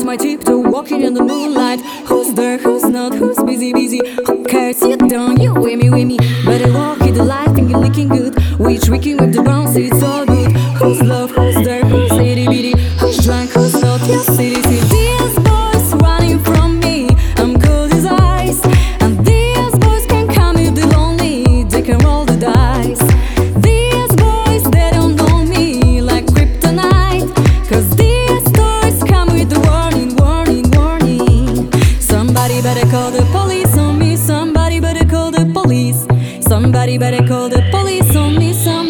my tiptoe, walking in the moonlight. Who's there, who's not, who's busy, busy? Who cares, sit down, you with me. Better walk in the light, thinking looking good. We tricking with the bounce, it's all good. Who's love, who's there, who's itty bitty? Who's drunk, who's not, yes, city. These boys running from me, I'm cold as ice. And these boys can come if they're lonely, they can roll the dice. These boys, they don't know me like kryptonite. Cause these stories come with the warning, warning, warning. Somebody better call the police on me. Somebody better call the police. Somebody better call the police on me.